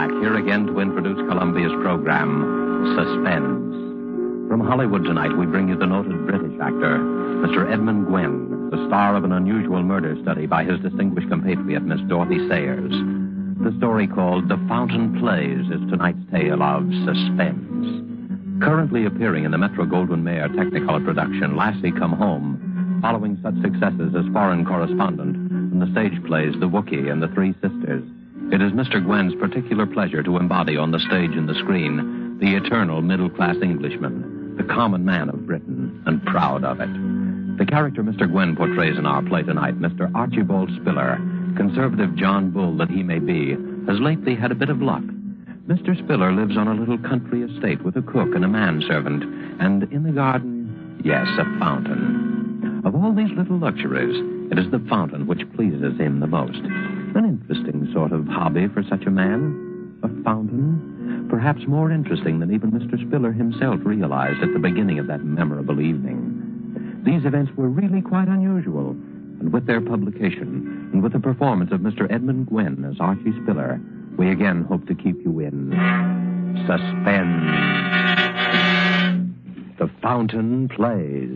Black, here again to introduce Columbia's program, Suspense. From Hollywood tonight, we bring you the noted British actor, Mr. Edmund Gwenn, the star of an unusual murder study by his distinguished compatriot, Miss Dorothy Sayers. The story called The Fountain Plays is tonight's tale of suspense. Currently appearing in the Metro-Goldwyn-Mayer Technicolor production, Lassie Come Home, following such successes as Foreign Correspondent and the stage plays The Wookiee and the Three Sisters. It is Mr. Gwenn's particular pleasure to embody on the stage and the screen the eternal middle-class Englishman, the common man of Britain, and proud of it. The character Mr. Gwenn portrays in our play tonight, Mr. Archibald Spiller, conservative John Bull that he may be, has lately had a bit of luck. Mr. Spiller lives on a little country estate with a cook and a manservant, and in the garden, yes, a fountain. Of all these little luxuries, it is the fountain which pleases him the most. An interesting sort of hobby for such a man. A fountain, perhaps more interesting than even Mr. Spiller himself realized at the beginning of that memorable evening. These events were really quite unusual, and with their publication, and with the performance of Mr. Edmund Gwenn as Archie Spiller, we again hope to keep you in suspense. The Fountain Plays.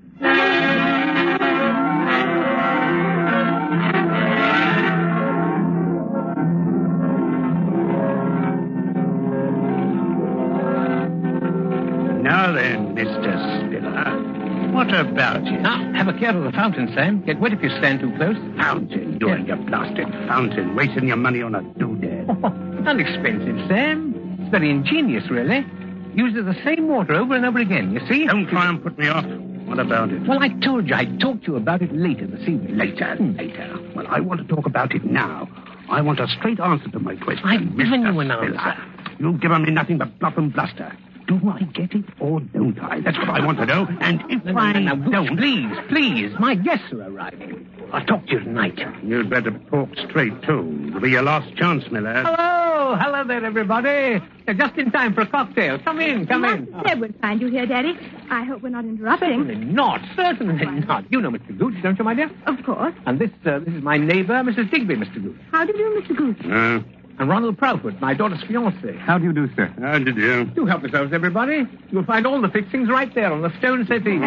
Now then, Mr. Spiller, what about it? Now, have a care of the fountain, Sam. Get wet if you stand too close. Fountain? You and your blasted fountain, wasting your money on a doodad. Not expensive, Sam. It's very ingenious, really. Uses the same water over and over again, you see? Don't try and put me off. What about it? Well, I told you I'd talk to you about it later this evening. Later. Well, I want to talk about it now. I want a straight answer to my question. I've given you an Spiller. answer. You've given me nothing but bluff and bluster. Do I get it or don't I? That's what I want to know. And if I don't... Please. My guests are arriving. I'll talk to you tonight. You'd better talk straight, too. It'll be your last chance, Miller. Hello there, everybody. You're just in time for a cocktail. Come in. Master Edward find you here, Daddy. I hope we're not interrupting. Certainly not. You know Mr. Gooch, don't you, my dear? Of course. And this is my neighbor, Mrs. Digby, Mr. Gooch. How do you do, Mr. Goose? And Ronald Proudfoot, my daughter's fiancé. How do you do, sir? How did you? Do help yourselves, everybody. You'll find all the fixings right there on the stone settee.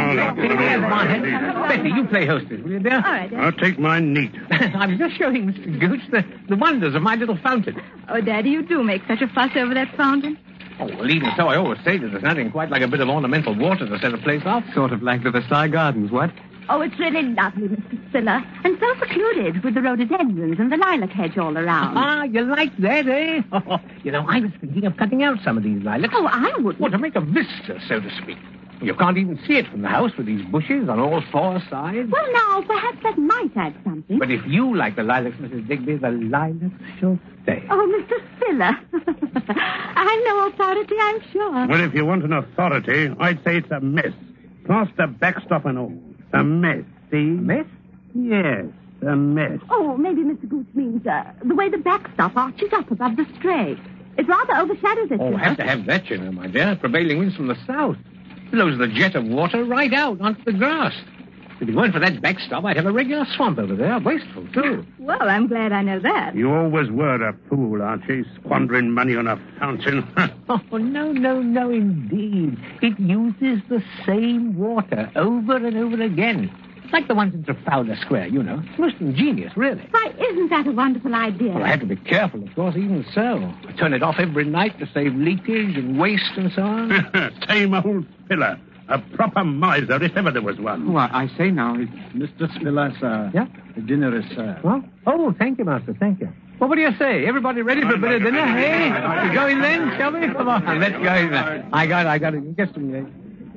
Betty, you play hostess, will you, dear? All right, Daddy. I'll take mine neat. I'm just showing Mr. Gooch the wonders of my little fountain. Oh, Daddy, you do make such a fuss over that fountain. Oh, well, even so, I always say that there's nothing quite like a bit of ornamental water to set a place off. Sort of like the Versailles Gardens, what? Oh, it's really lovely, Mr. Spiller. And so secluded with the rhododendrons and the lilac hedge all around. Ah, you like that, eh? I was thinking of cutting out some of these lilacs. Oh, I wouldn't. Well, to make a vista, so to speak. You can't even see it from the house with these bushes on all four sides. Well, now, perhaps that might add something. But if you like the lilacs, Mrs. Digby, the lilacs shall stay. Oh, Mr. Spiller. I'm no authority, I'm sure. Well, if you want an authority, I'd say it's a mess. Plaster backstop and all. A mess, see? A mess? Yes, a mess. Oh, maybe Mr. Gooch means the way the backstop arches up above the stray. It rather overshadows it. Oh, have to have that, you know, my dear. Prevailing winds from the south. Blows the jet of water right out onto the grass. If it weren't for that backstop, I'd have a regular swamp over there. Wasteful, too. Well, I'm glad I know that. You always were a fool, Archie, squandering money on a fountain. Oh, no, indeed. It uses the same water over and over again. Like the ones in Trafalgar Square, you know. It's most ingenious, really. Why, isn't that a wonderful idea? Well, I have to be careful, of course, even so. I turn it off every night to save leakage and waste and so on. Same old Spiller. A proper miser, if ever there was one. Oh, I say now, it's Mr. Spiller, sir. Yeah? The dinner is served. Well? Oh, thank you, Master, thank you. Well, what do you say? Everybody ready for a bit of dinner, hey? We go in then, shall we? Come on, let's go in then. I got it. Just a minute.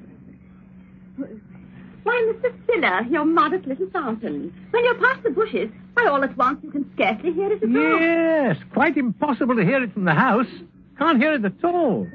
Why, Mr. Spiller, your modest little fountain. When you're past the bushes, why, all at once you can scarcely hear it at all. Yes, quite impossible to hear it from the house. Can't hear it at all.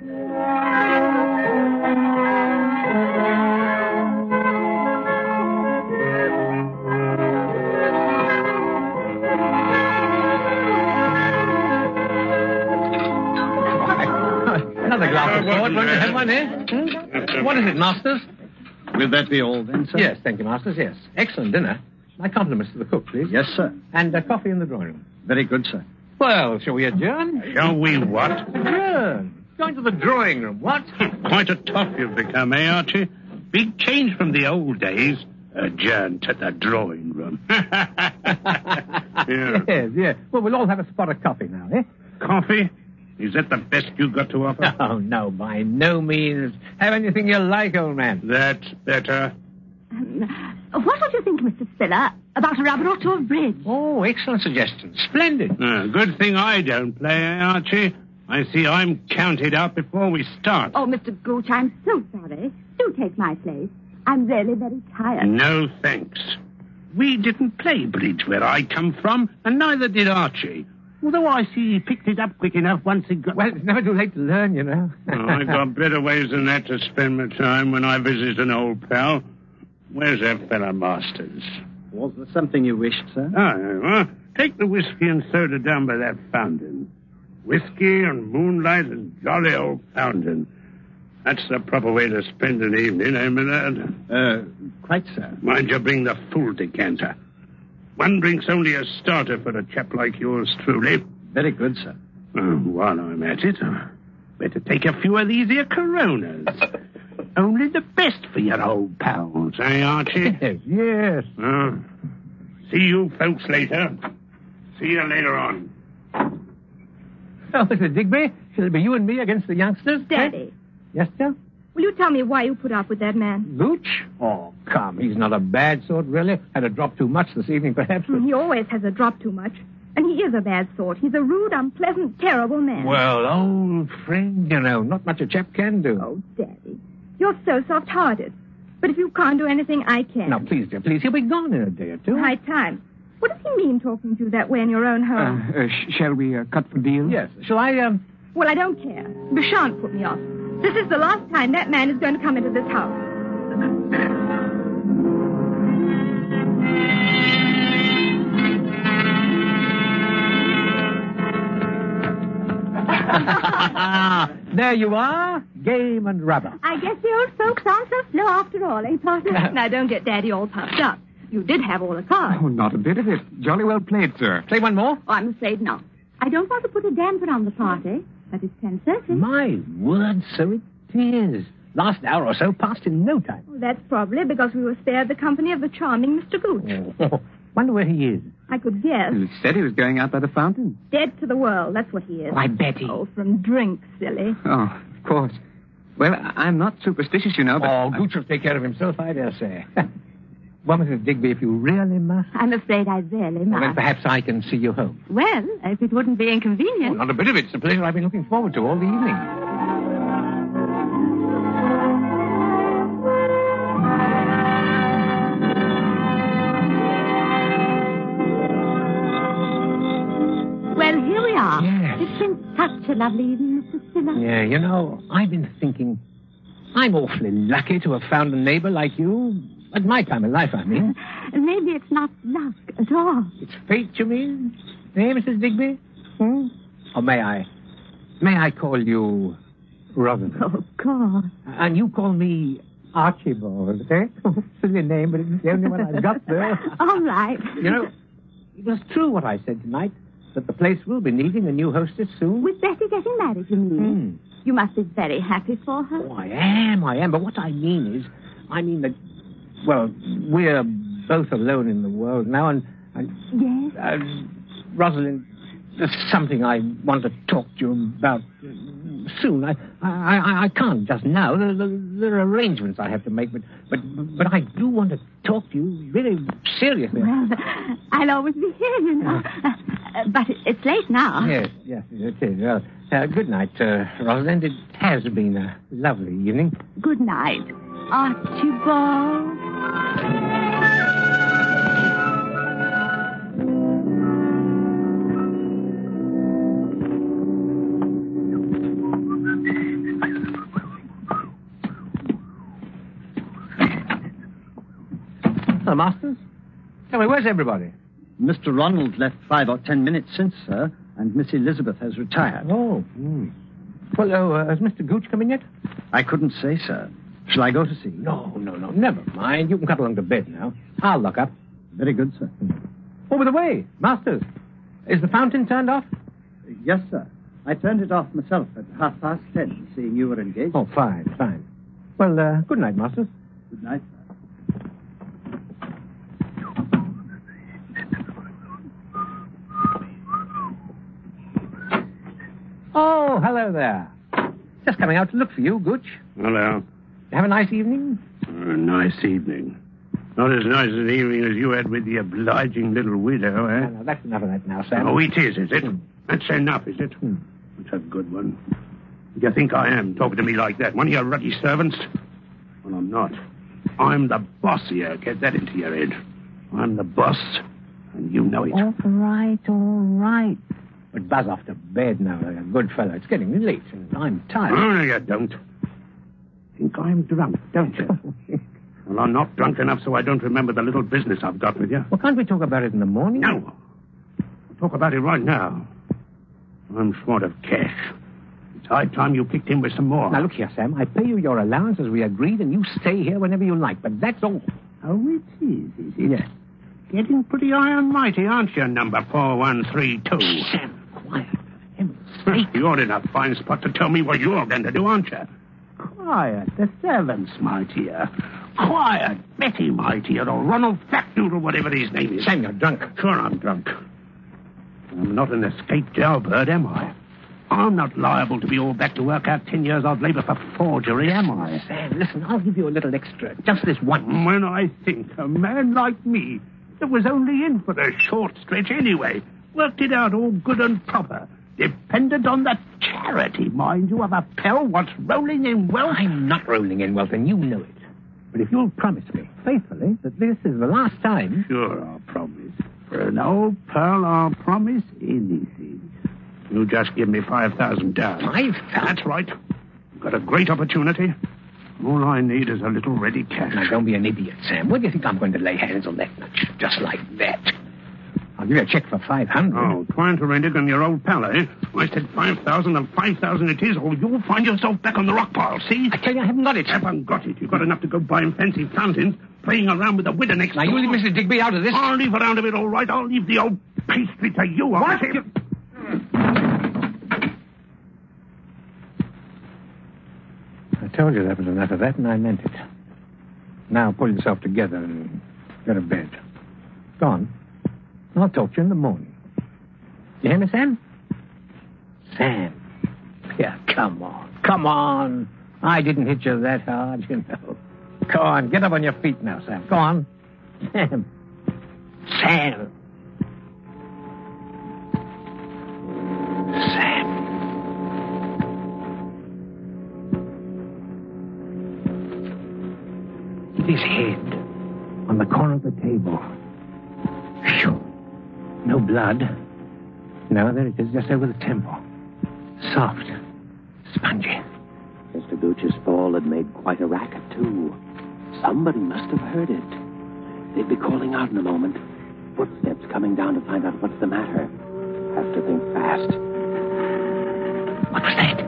Another glass of port. Won't you have one, eh? What is it, Masters? Will that be all then, sir? Yes, thank you, Masters, yes. Excellent dinner. My compliments to the cook, please. Yes, sir. And coffee in the drawing room. Very good, sir. Well, shall we adjourn? Shall we what? Adjourn. Going to the drawing room, what? Quite a toff you've become, eh, Archie? Big change from the old days. Adjourn to the drawing room. Yeah. Yes. Well, we'll all have a spot of coffee now, eh? Coffee? Is that the best you've got to offer? Oh, no, by no means. Have anything you like, old man. That's better. What would you think, Mr. Spiller, about a rubber or two of bridge? Oh, excellent suggestion. Splendid. Good thing I don't play, eh, Archie? I see I'm counted out before we start. Oh, Mr. Gooch, I'm so sorry. Do take my place. I'm really very tired. No, thanks. We didn't play bridge where I come from, and neither did Archie. Although I see he picked it up quick enough once he got... Well, it's never too late to learn, you know. I got better ways than that to spend my time when I visit an old pal. Where's that fella Masters? Was there something you wished, sir? Take the whiskey and soda down by that fountain. Whiskey and moonlight and jolly old fountain. That's the proper way to spend an evening, eh, Millard? Quite, sir. Mind you bring the full decanter. One drink's only a starter for a chap like yours truly. Very good, sir. While I'm at it, better take a few of these here Coronas. Only the best for your old pals, eh, Archie? Yes. See you folks later. See you later on. Oh, Mr. Digby, shall it be you and me against the youngsters? Daddy, Yes, sir? will you tell me why you put up with that man? Gooch? Oh, come. He's not a bad sort, really. Had a drop too much this evening, perhaps. But... He always has a drop too much. And he is a bad sort. He's a rude, unpleasant, terrible man. Well, old friend, you know, not much a chap can do. Oh, Daddy, you're so soft-hearted. But if you can't do anything, I can. Now, please, dear, please. He'll be gone in a day or two. High time. What does he mean talking to you that way in your own home? Shall we cut the deal? Yes. Shall I, Well, I don't care. You shan't put me off. This is the last time that man is going to come into this house. There you are, game and rubber. I guess the old folks aren't so slow after all, eh, partner? Now, don't get Daddy all puffed up. You did have all the cards. Oh, not a bit of it. Jolly well played, sir. Play one more? Oh, I'm afraid not. I don't want to put a damper on the party, but it's 10:30. My word, so it is. Last hour or so passed in no time. Well, that's probably because we were spared the company of the charming Mr. Gooch. Oh, wonder where he is. I could guess. You said he was going out by the fountain. Dead to the world, that's what he is. Why, Betty. Oh, from drink, silly. Oh, of course. Well, I'm not superstitious, you know, but... Oh, Gooch will take care of himself, I dare say. Well, Mrs. Digby, if you really must... I'm afraid I really Well, then must. perhaps I can see you home. Well, if it wouldn't be Oh, inconvenient. not a bit of it. It's a pleasure I've been looking forward to all the evening. Well, here we are. Yes. It's been such a lovely evening, Mr. Spiller. Yeah, you know, I've been thinking... I'm awfully lucky to have found a neighbor like you. At my time of life, I mean. Maybe it's not luck at all. It's fate, you mean? Eh, Mrs. Digby? Or may I call you Rosamond? Oh, God. And you call me Archibald, eh? Silly name, but it's the only one I've got there. All right. You know, it was true what I said tonight, that the place will be needing a new hostess soon. With Betty getting married, you mean? You must be very happy for her. Oh, I am. But what I mean that, well, we're both alone in the world now, and Yes? Rosalind, there's something I want to talk to you about soon. I can't just now. There are arrangements I have to make, but I do want to talk to you really seriously. Well, I'll always be here, you know. But it's late now. Yes, it is. Well, good night, Rosalind. It has been a lovely evening. Good night, Archibald. Hello, Masters. Tell me, where's everybody? Mr. Ronald left 5 or 10 minutes since, sir, and Miss Elizabeth has retired. Oh, Well, has Mr. Gooch come in yet? I couldn't say, sir. Shall I go to see? No. Never mind. You can cut along to bed now. I'll look up. Very good, sir. Oh, by the way, Masters, is the fountain turned off? Yes, sir. I turned it off myself at 10:30, seeing you were engaged. Oh, fine. Well, good night, Masters. Good night, sir. Oh, hello there. Just coming out to look for you, Gooch. Hello. Have a nice evening? A nice evening. Not as nice an evening as you had with the obliging little widow, eh? No, that's enough of that now, Sam. Oh, it is it? That's enough, is it? That's a good one. Do you think I am, talking to me like that? One of your ruddy servants? Well, I'm not. I'm the boss here. Get that into your head. I'm the boss, and you know it. All right. But buzz off to bed now, like a good fellow. It's getting late, and I'm tired. Oh, no, you don't. Think I'm drunk, don't you? Well, I'm not drunk enough so I don't remember the little business I've got with you. Well, can't we talk about it in the morning? No. We'll talk about it right now. I'm short of cash. It's high time you kicked in with some more. Now, look here, Sam. I pay you your allowance as we agreed, and you stay here whenever you like. But that's all. Oh, it is it? Yes. Getting pretty high and mighty, aren't you, number 4132? Sam, quiet. For heaven's sake. You're in a fine spot to tell me what you're going to do, aren't you? Quiet. The servants, my dear. Quiet. Betty, my dear, or Ronald Fatnoodle, whatever his name is. Sam, you're drunk. Sure, I'm drunk. I'm not an escaped jailbird, am I? I'm not liable to be all back to work out 10 years odd labor for forgery, am I? Sam, listen, I'll give you a little extra. Just this one. When I think a man like me, that was only in for a short stretch anyway, worked it out all good and proper, dependent on the charity, mind you, of a pal what's rolling in wealth. I'm not rolling in wealth, and you know it. But if you'll promise me, faithfully, that this is the last time... Sure, I'll promise. For an old pal, I'll promise anything. You just give me 5,000 down. 5,000? That's right. You've got a great opportunity. All I need is a little ready cash. Now, don't be an idiot, Sam. What do you think I'm going to lay hands on that much? Just like that. I'll give you a check for 500. Oh, trying to rent it on your old pal, eh? I said 5,000 and 5,000 it is, or you'll find yourself back on the rock pile, see? I tell you, I haven't got it. Haven't got it. You've got enough to go buying fancy fountains, playing around with the widow next Now, door. you leave Mr. Digby out of this. I'll leave around a bit, all right. I'll leave the old pastry to you. What? I told you that was enough of that, and I meant it. Now, pull yourself together and go to bed. Go on. I'll talk to you in the morning. You hear me, Sam? Sam. Yeah, come on. I didn't hit you that hard, you know. Go on, get up on your feet now, Sam. Go on. Sam. Sam. His head on the corner of the table. Phew. No blood. No, there it is, just over the temple. Soft. Spongy. Mr. Gooch's fall had made quite a racket, too. Somebody must have heard it. They'd be calling out in a moment. Footsteps coming down to find out what's the matter. Have to think fast. What was that?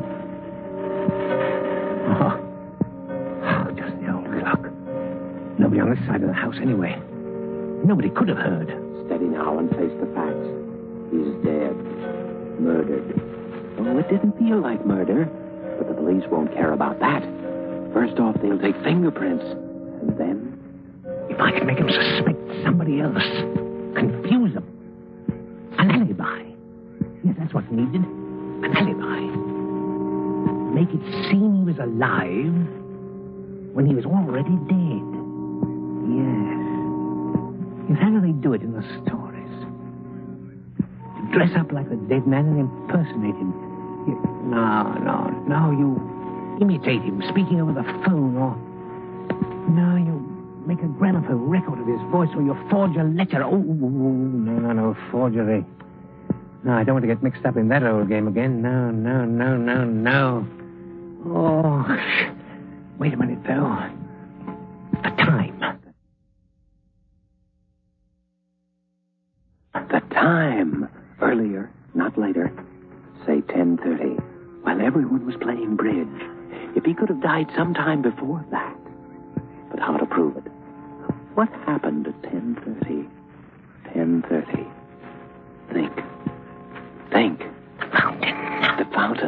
Oh, just the old clock. Nobody on this side of the house anyway. Nobody could have heard. Steady now and face the facts. He's dead. Murdered. Oh, it didn't feel like murder, but the police won't care about that. First off, they'll take fingerprints. And then... If I can make him suspect somebody else, confuse him. An alibi. Yes, that's what's needed. An alibi. Make it seem he was alive when he was already dead. Yes, how do they do it in the stories? To dress up like the dead man and impersonate him. No, you imitate him, speaking over the phone, or... No, you make a gramophone record of his voice, or you forge a letter. Oh, no, forgery. No, I don't want to get mixed up in that old game again. No. Oh, wait a minute, though. The time. The time. Earlier, not later. Say 10:30. While everyone was playing bridge. If he could have died sometime before that. But how to prove it? What happened at 10:30? 10:30. Think.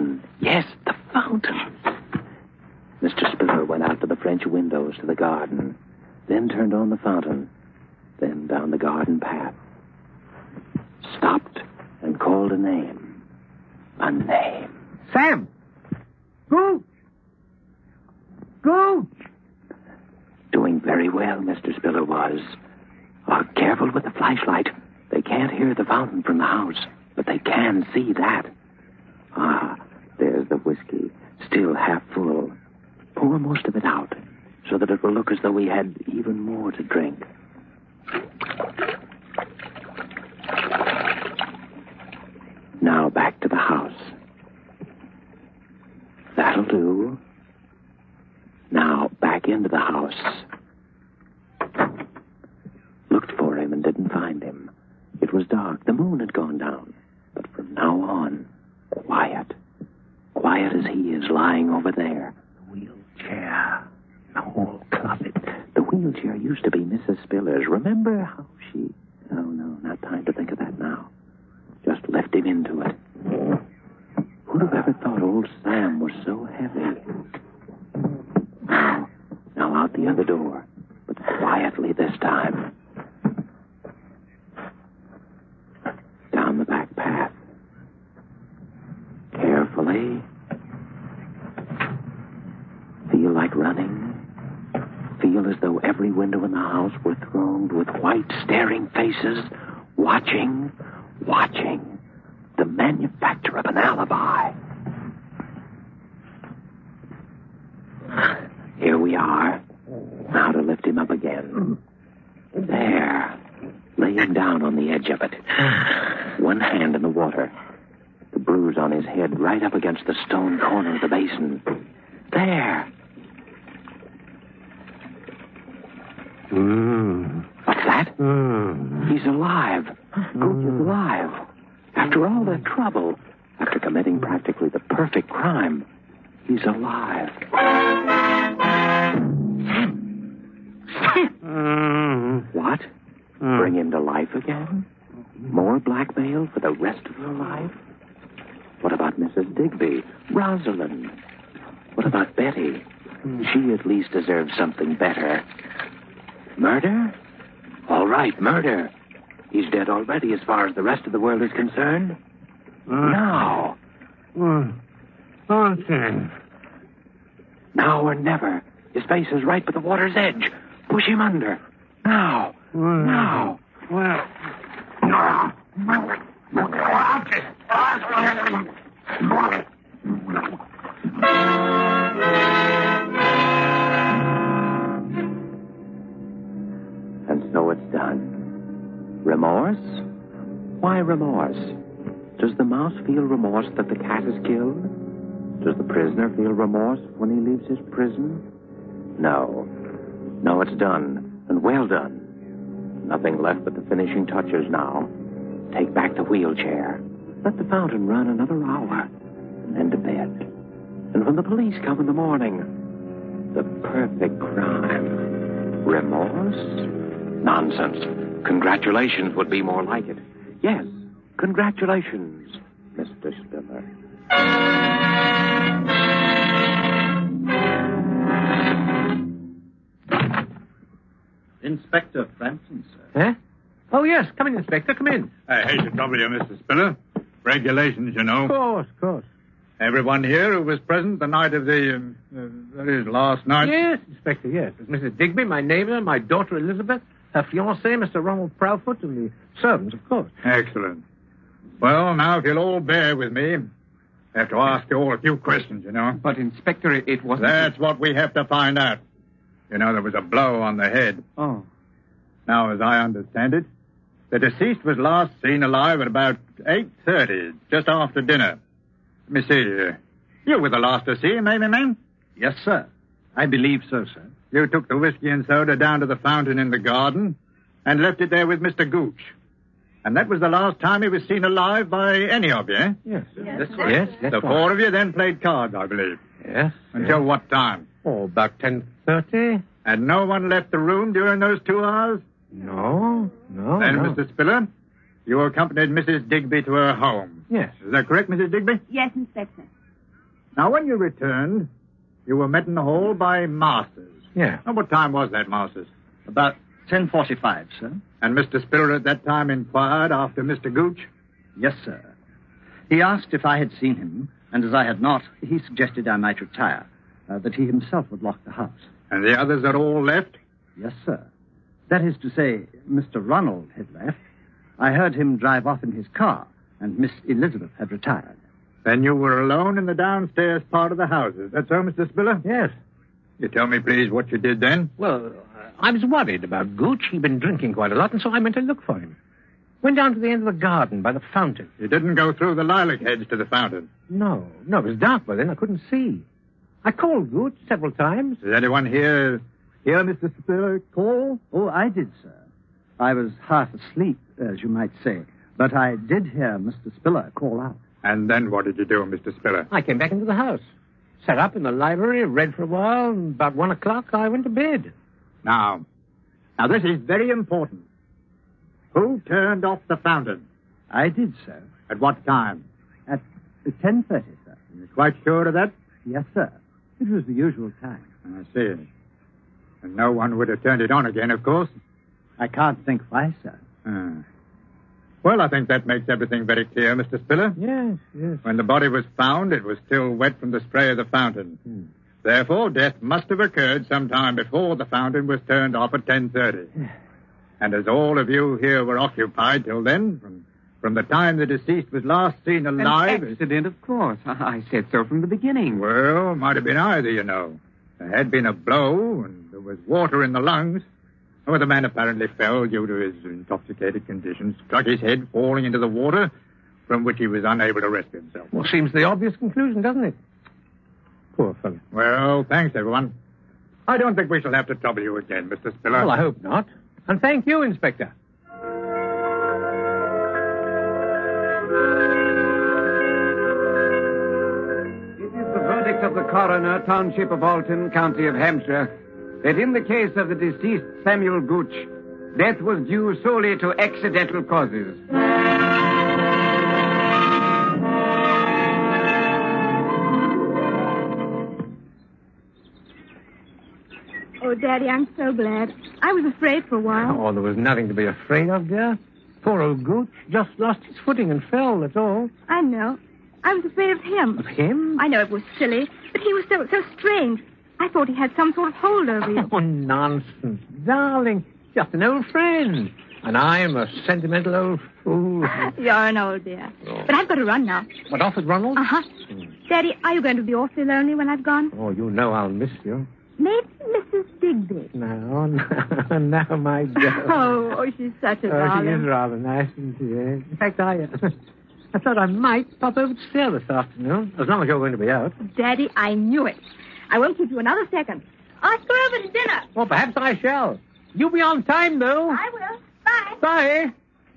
fountain. Yes, the fountain. Mr. Spiller went out to the French windows to the garden, then turned on the fountain, then down the garden path. Stopped and called a name. A name. Sam! Gooch! Gooch! Doing very well, Mr. Spiller was. Careful with the flashlight. They can't hear the fountain from the house, but they can see that. There's the whiskey, still half full. Pour most of it out, so that it will look as though we had even more to drink. Now back to the house. That'll do. Now back into the house. Looked for him and didn't find him. It was dark. The moon had gone down. But from now on, quiet. Quiet as he is lying over there. The wheelchair. The whole closet. The wheelchair used to be Mrs. Spiller's. Remember how she... Oh, no, not time to think of that now. Just left him into it. Who'd have ever thought old Sam was so heavy? Now out the other door. But quietly this time. Down the back path. Carefully. Feel like running. Feel as though every window in the house were thronged with white, staring faces, watching. The manufacture of an alibi. Here we are. Now to lift him up again. There. Laying down on the edge of it. One hand in the water. The bruise on his head right up against the stone corner of the basin. There. What's that? He's alive. Gooch is alive. After all that trouble, after committing practically the perfect crime, he's alive. What? Bring him to life again? More blackmail for the rest of your life? What about Mrs. Digby? Rosalind? What about Betty? She at least deserves something better. Murder? All right, murder. He's dead already as far as the rest of the world is concerned. Now. Okay. Now or never. His face is right by the water's edge. Push him under. Now. Now. Well. And so it's done. Remorse? Why remorse? Does the mouse feel remorse that the cat is killed? Does the prisoner feel remorse when he leaves his prison? No. No, it's done, and well done. Nothing left but the finishing touches now. Take back the wheelchair. Let the fountain run another hour, and then to bed. And when the police come in the morning, the perfect crime. Remorse? Nonsense. Congratulations would be more like it. Yes, congratulations, Mr. Spiller. Inspector Frampton, sir. Huh? Oh, yes. Come in, Inspector. Come in. I hate to trouble you, Mr. Spiller. Regulations, you know. Of course. Everyone here who was present the night of that is, last night. Yes, Inspector, yes. There's Mrs. Digby, my neighbor, my daughter Elizabeth, her fiancé, Mr. Ronald Proudfoot, and the servants, of course. Excellent. Well, now, if you'll all bear with me, I have to ask you all a few questions, you know. But, Inspector, it wasn't... That's what we have to find out. You know, there was a blow on the head. Oh. Now, as I understand it, the deceased was last seen alive at about 8:30, just after dinner. Let me see. You were the last to see him, eh, my man? Yes, sir. I believe so, sir. You took the whiskey and soda down to the fountain in the garden and left it there with Mr. Gooch. And that was the last time he was seen alive by any of you, eh? Yes. Yes, Yes, that's The right. four of you then played cards, I believe. Yes. Until what time? Oh, about 10:30. And no one left the room during those 2 hours? No. Then, Mr. Spiller, you accompanied Mrs. Digby to her home. Yes. Is that correct, Mrs. Digby? Yes, Inspector. Now, when you returned, you were met in the hall by Masters. Yeah. Now, what time was that, Masters? About 10:45, sir. And Mr. Spiller at that time inquired after Mr. Gooch? Yes, sir. He asked if I had seen him, and as I had not, he suggested I might retire, that he himself would lock the house. And the others had all left? Yes, sir. That is to say, Mr. Ronald had left. I heard him drive off in his car, and Miss Elizabeth had retired. Then you were alone in the downstairs part of the house. Is that so, Mr. Spiller? Yes. You tell me, please, what you did then? Well, I was worried about Gooch. He'd been drinking quite a lot, and so I went to look for him. Went down to the end of the garden by the fountain. You didn't go through the lilac hedge to the fountain? No, it was dark by then. I couldn't see. I called Gooch several times. Is anyone here, Mr. Spiller, call? Oh, I did, sir. I was half asleep, as you might say. But I did hear Mr. Spiller call out. And then what did you do, Mr. Spiller? I came back into the house. Sat up in the library, read for a while, and about 1 o'clock I went to bed. Now, this is very important. Who turned off the fountain? I did, sir. At what time? At 10:30, sir. You're quite sure of that? Yes, sir. It was the usual time. I see. And no one would have turned it on again, of course. I can't think why, sir. Well, I think that makes everything very clear, Mr. Spiller. Yes. When the body was found, it was still wet from the spray of the fountain. Therefore, death must have occurred sometime before the fountain was turned off at 10:30. And as all of you here were occupied till then, from the time the deceased was last seen alive... An accident, of course. I said so from the beginning. Well, might have been either, you know. There had been a blow, and there was water in the lungs. Well, the man apparently fell due to his intoxicated condition, struck his head, falling into the water, from which he was unable to rescue himself. Well, seems the obvious conclusion, doesn't it? Poor fellow. Well, thanks, everyone. I don't think we shall have to trouble you again, Mr. Spiller. Well, I hope not. And thank you, Inspector. It is the verdict of the coroner, Township of Alton, County of Hampshire, that in the case of the deceased Samuel Gooch, death was due solely to accidental causes. Oh, Daddy, I'm so glad. I was afraid for a while. Oh, there was nothing to be afraid of, dear. Poor old Gooch just lost his footing and fell, that's all. I know. I was afraid of him. Of him? I know it was silly, but he was so strange. I thought he had some sort of hold over you. Oh, nonsense. Darling, just an old friend. And I'm a sentimental old fool. You're an old dear. Oh. But I've got to run now. What, off with Ronald? Uh-huh. Daddy, are you going to be awfully lonely when I've gone? Oh, you know I'll miss you. Maybe Mrs. Digby. No, my girl. Oh, she's such a darling. She is rather nice, isn't she? In fact, I thought I might pop over to see her this afternoon, as long as you're going to be out. Daddy, I knew it. I won't keep you another second. Ask her over to dinner. Well, perhaps I shall. You be on time, though. I will. Bye. Bye.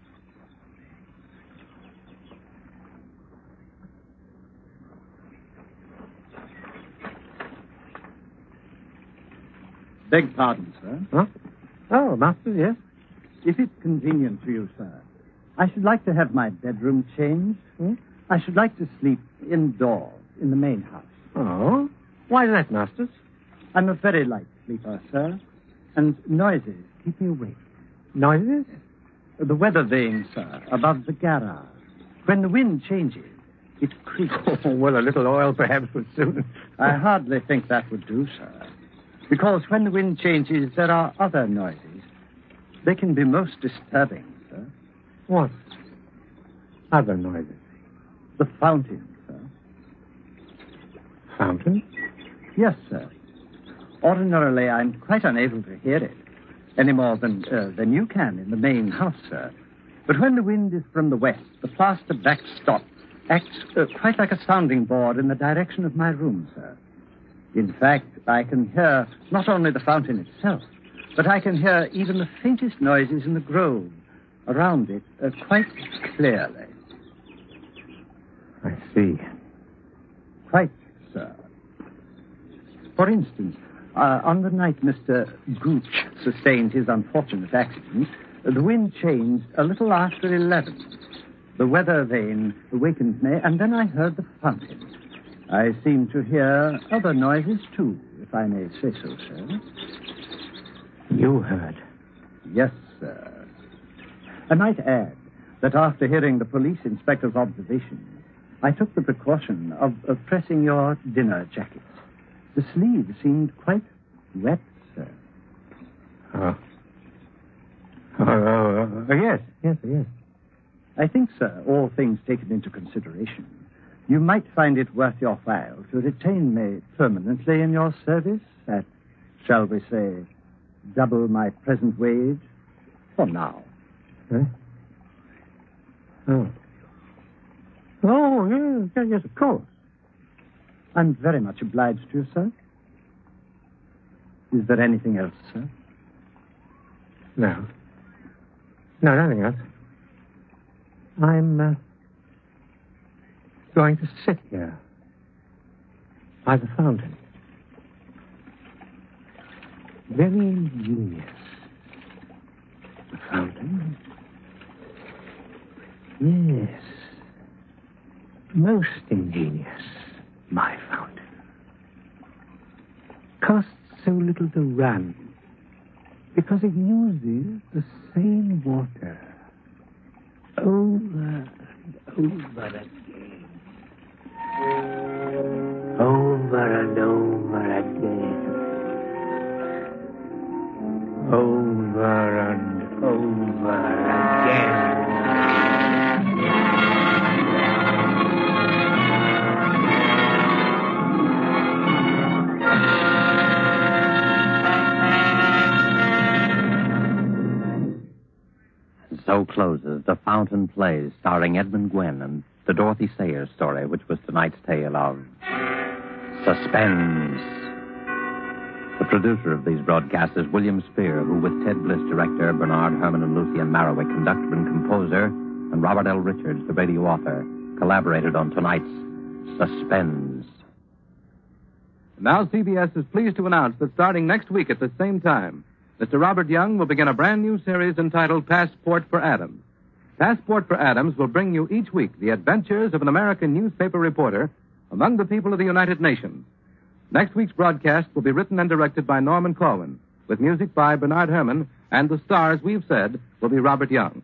Beg pardon, sir. Huh? Oh, Masters, yes. If it's convenient for you, sir, I should like to have my bedroom changed. I should like to sleep indoors in the main house. Oh? Why that, Masters? I'm a very light sleeper, sir, and noises keep me awake. Noises? The weather vane, sir, above the garage. When the wind changes, it creaks. Oh, well, a little oil perhaps would soon. I hardly think that would do, sir. Because when the wind changes, there are other noises. They can be most disturbing, sir. What? Other noises? The fountain, sir. Fountain? Yes, sir. Ordinarily, I'm quite unable to hear it, any more than you can in the main house, sir. But when the wind is from the west, the plaster backstop acts quite like a sounding board in the direction of my room, sir. In fact, I can hear not only the fountain itself, but I can hear even the faintest noises in the grove around it quite clearly. I see. Quite, sir. For instance, on the night Mr. Gooch sustained his unfortunate accident, the wind changed a little after 11. The weather vane awakened me, and then I heard the fountain. I seem to hear other noises, too, if I may say so, sir. You heard? Yes, sir. I might add that after hearing the police inspector's observation, I took the precaution of pressing your dinner jacket. The sleeve seemed quite wet, sir. Yes. I think, sir, all things taken into consideration, you might find it worth your while to retain me permanently in your service at, shall we say, double my present wage for now. Oh, yes, of course. I'm very much obliged to you, sir. Is there anything else, sir? No, nothing else. I'm going to sit here by the fountain. Very ingenious. The fountain? Yes. Most ingenious, my fountain. Costs so little to run because it uses the same water over and over again. Over and over again. Over and over again. So closes The Fountain Plays, starring Edmund Gwenn, and the Dorothy Sayers story, which was tonight's tale of Suspense. The producer of these broadcasts is William Spear, who, with Ted Bliss, director, Bernard Herrmann and Lucien Marowik, conductor and composer, and Robert L. Richards, the radio author, collaborated on tonight's Suspense. Now CBS is pleased to announce that starting next week at the same time, Mr. Robert Young will begin a brand new series entitled Passport for Adams. Passport for Adams will bring you each week the adventures of an American newspaper reporter among the people of the United Nations. Next week's broadcast will be written and directed by Norman Corwin, with music by Bernard Herrmann, and the stars, we've said, will be Robert Young.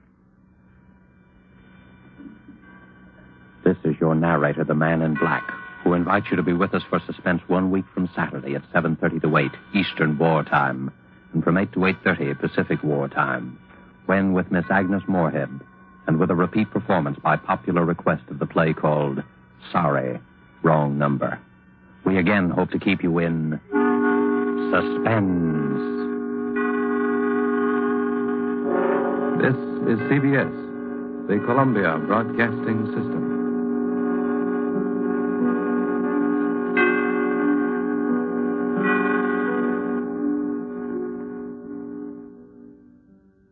This is your narrator, the Man in Black, who invites you to be with us for Suspense 1 week from Saturday at 7:30 to 8 Eastern War Time, and from 8 to 8:30 Pacific War Time, when with Miss Agnes Moorehead, and with a repeat performance by popular request of the play called Sorry, Wrong Number. We again hope to keep you in suspense. This is CBS, the Columbia Broadcasting System.